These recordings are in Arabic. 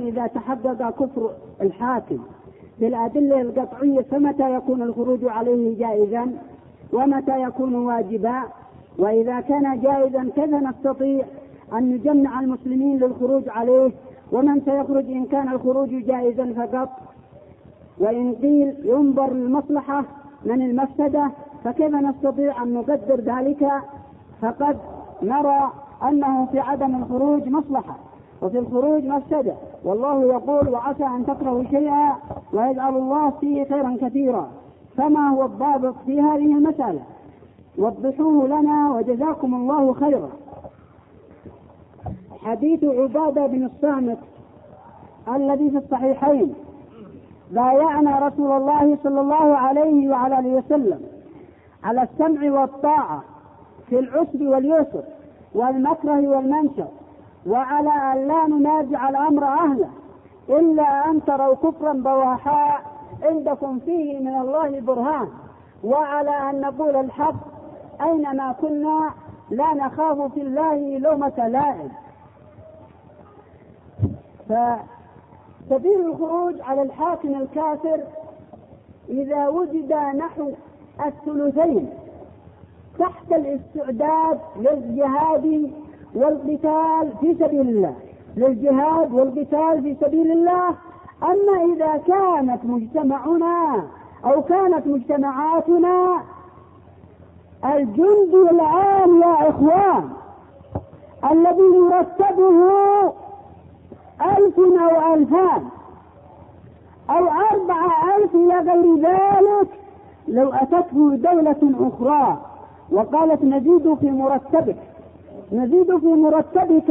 إذا تحقق كفر الحاكم بالأدلة القطعية فمتى يكون الخروج عليه جائزا ومتى يكون واجبا؟ وإذا كان جائزا كيف نستطيع أن نجمع المسلمين للخروج عليه؟ ومن سيخرج إن كان الخروج جائزا فقط؟ وإن قيل ينظر للمصلحة من المفسدة فكيف نستطيع أن نقدر ذلك؟ فقد نرى أنه في عدم الخروج مصلحة وفي الخروج مفسدة، والله يقول وعسى أن تكرهوا شيئا ويجعل الله فيه خيرا كثيرا. فما هو الضابط في هذه المسألة؟ وضحوه لنا وجزاكم الله خيرا. حديث عبادة بن الصامت الذي في الصحيحين: بايعنا رسول الله صلى الله عليه وعلى آله وسلم على السمع والطاعة في العسر واليسر والمكره والمنشر، وعلى أن لا ننازع الأمر أهله إلا أن تروا كفرا بواحا عندكم فيه من الله برهان، وعلى أن نقول الحق أينما كنا لا نخاف في الله لومة لائم. فسبيل الخروج على الحاكم الكافر إذا وجد نحو الثلثين تحت الاستعداد للجهاد والقتال في سبيل الله، للجهاد والقتال في سبيل الله. أما إذا كانت مجتمعنا أو كانت مجتمعاتنا الجند العام يا إخوان الذي يرتبه 1000 أو 2000 أو 4000 إلى غير ذلك، لو أتته دولة أخرى وقالت نزيد في مرتبك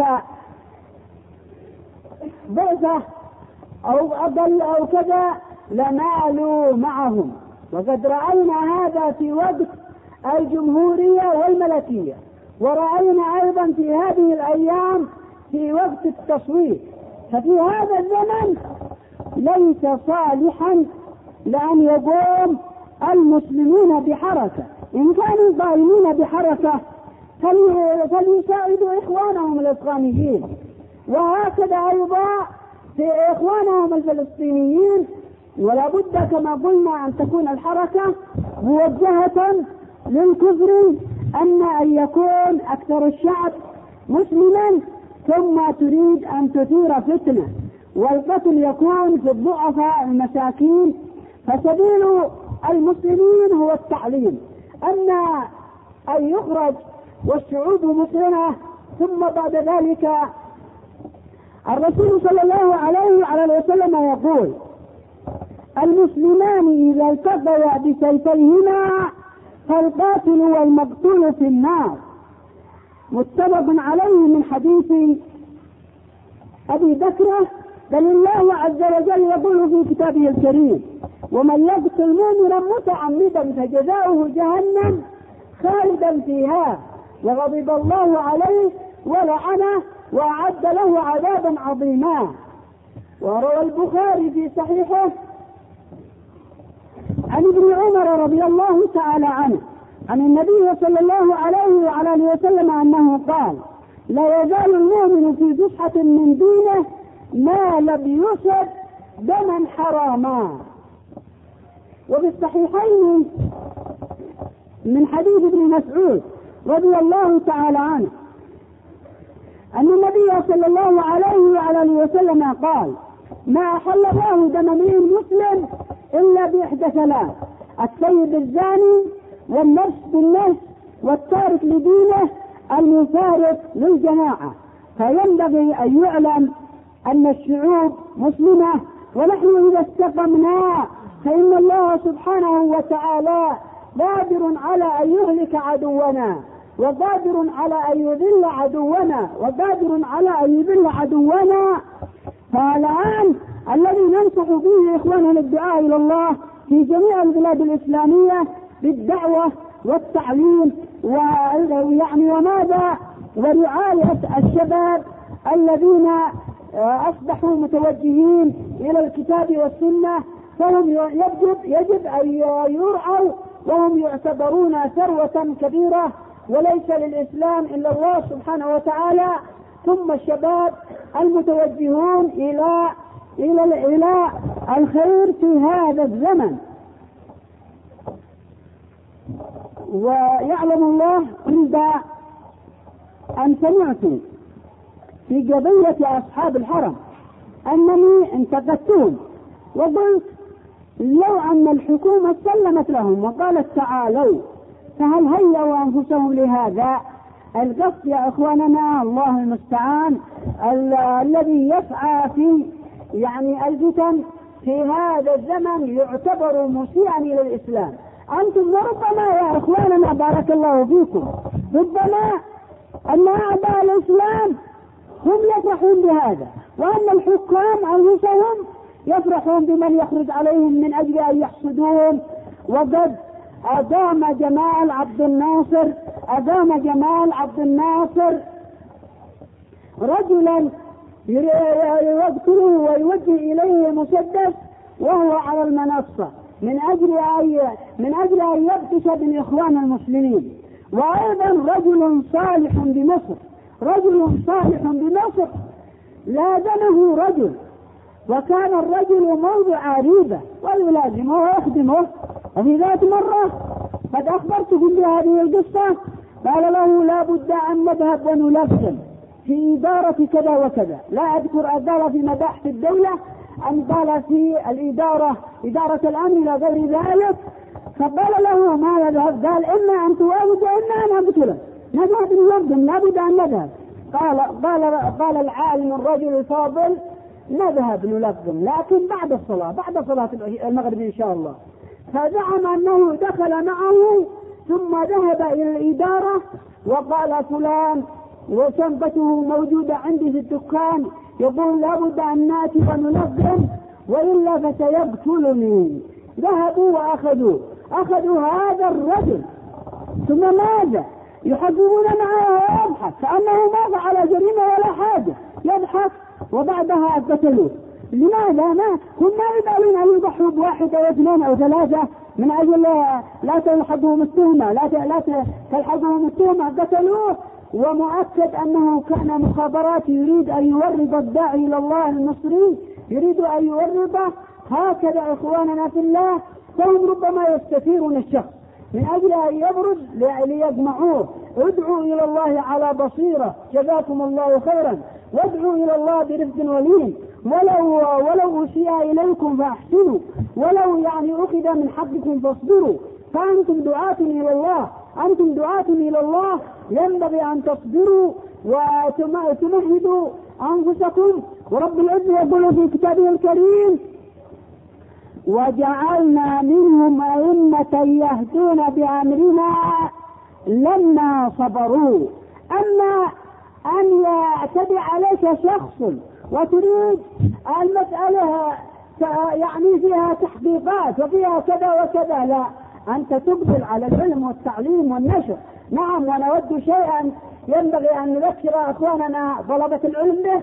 ضعفة أو أقل أو كذا لمالوا معهم. وقد رأينا هذا في وقت الجمهورية والملكية، ورأينا أيضا في هذه الأيام في وقت التصويت. ففي هذا الزمن ليس صالحا لأن يقوم المسلمون بحركة، إن كانوا قائمين بحركة فليساعدوا إخوانهم الإفغانيين، وهكذا أيضا في إخوانهم الفلسطينيين. ولا بد كما قلنا أن تكون الحركة موجهة للكفر، أما أن يكون أكثر الشعب مسلما ثم تريد أن تثير فتنة والقتل يكون في الضعفاء المساكين. فسبيل المسلمين هو التعليم. أما أن يخرج والشعوب مسلمة ثم بعد ذلك الرسول صلى الله عليه وعلى وسلم يقول: المسلمان إذا التقيا بسيفيهما فالقاتل والمقتول في النار. متفق عليه من حديث أبي بكر. بل الله عز وجل يقول في كتابه الكريم: ومن يقتل مؤمنا متعمدا فجزاؤه جهنم خالدا فيها وغضب الله عليه ولعنه وأعد له عذابا عظيما. وروى البخاري في صحيحه عن ابن عمر رضي الله تعالى عنه عن النبي صلى الله عليه وعلى آله وسلم أنه قال: لا يزال المؤمن في فسحة من دينه ما لم يصب دما حراما. وفي الصحيحين من حديث ابن مسعود رضي الله تعالى عنه أن النبي صلى الله عليه وعلى آله وسلم قال: ما أحل الله دم امرئ مسلم إلا بإحدى ثلاث: السيد الزاني والنفس بالنفس والتارك لدينه المفارق للجماعة. فينبغي أن يعلم أن الشعوب مسلمة، ونحن إذا استقمنا فإن الله سبحانه وتعالى قادر على أن يهلك عدونا، وقادر على أن يذل عدونا، وقادر على أن يذل عدونا. فالآن الذي ننصح به إخواننا الدعاء إلى الله في جميع البلاد الإسلامية بالدعوة والتعليم وماذا ورعاية الشباب الذين أصبحوا متوجهين إلى الكتاب والسنة، فهم يجب أن يرعوا، وهم يعتبرون ثروة كبيرة، وليس للإسلام إلا الله سبحانه وتعالى ثم الشباب المتوجهون إلى الخير في هذا الزمن. ويعلم الله إذا أن سمعت في قضية أصحاب الحرم أنني انتقدتهم وقلت لو أن الحكومة سلمت لهم وقالت تعالوا، فهل هيئوا أنفسهم لهذا؟ القصد يا إخواننا الله المستعان الذي يسعى في الفتن في هذا الزمن يعتبر مسيئا إلى الإسلام. أنتم ربما يا إخواننا بارك الله فيكم ربما أن أعداء الإسلام هم يفرحون بهذا، وأن الحكام أنفسهم يفرحون بمن يخرج عليهم من أجل أن يحسدون. وقد أدام جمال عبد الناصر رجلا يقتله ويوجه إليه مسدس وهو على المنصة من أجل أن يبطش بالإخوان المسلمين. وأيضا رجل صالح بمصر لازمه رجل، وكان الرجل موضع ريبة ويلازمه ويخدمه. وفي ذات مرة قد أخبرتكم بهذه القصة، قال له لا بد أن نذهب ونلزم في إدارة كذا وكذا، لا أذكر قال في مباحث الدولة أم قال في إدارة الأمن إلى غير ذلك. فقال له ما نذهب؟ قال إما أن توافق وإما أن أقتله، نذهب نلزم لا بد أن نذهب. قال العالم الرجل الفاضل نذهب نلزم لكن بعد صلاة المغرب إن شاء الله. فزعم أنه دخل معه ثم ذهب إلى الإدارة وقال فلان وشنطته موجودة عندي في الدكان يقول لابد أن نأتي وننظم وإلا فسيقتلني. ذهبوا وأخذوا هذا الرجل، ثم ماذا؟ يحققون معه ويضحك كأنه ما فعل جريمة ولا حاجة، يضحك وبعدها قتلوه. لماذا؟ هم ما يبالون أن يضحوا بواحد أو اثنين أو ثلاثة من أجل لا تلحقهم التهمة، قتلوه. ومؤكد أنه كان مخابرات يريد أن يورد الداعي إلى الله المصري، يريد أن يورده. هكذا إخواننا في الله، فهم ربما يستثيرون الشخص من أجل أن يبرز ليجمعوه. ادعوا إلى الله على بصيرة، جزاكم الله خيرا، وادعوا إلى الله برفق ولين، ولو أسيء إليكم فأحسنوا، ولو أخذ من حقكم فاصبروا، فأنتم دعاة إلى الله، ينبغي أن تصبروا وتمهدوا أنفسكم. ورب العزة يقول في كتابه الكريم وجعلنا منهم أئمة يهدون بأمرنا لما صبروا. أما أن يعتدي عليك شخص وتريد المسألة فيها تحقيقات وفيها كذا وكذا، لا، أنت تقبل على العلم والتعليم والنشر. نعم، ونود شيئا ينبغي أن نذكر أخواننا طلبة العلم به،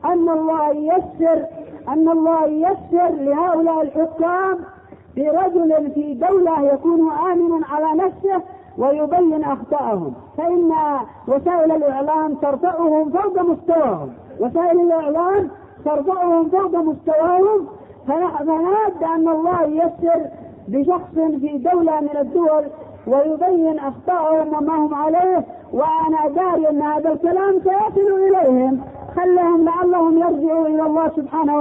أن الله ييسر لهؤلاء الحكام برجل في دولة يكون آمنا على نفسه ويبين أخطاءهم، فإن وسائل الإعلام ترفعهم فوق مستواهم. فنود أن الله ييسر بشخص في دولة من الدول ويبين أخطاءهم وما هم عليه. وأنا داري أن هذا الكلام سيصل إليهم، خلهم لعلهم يرجعوا إلى الله سبحانه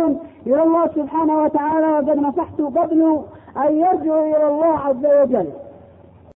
وتعالى، وقد نصحت قبل أن يرجعوا إلى الله عز وجل.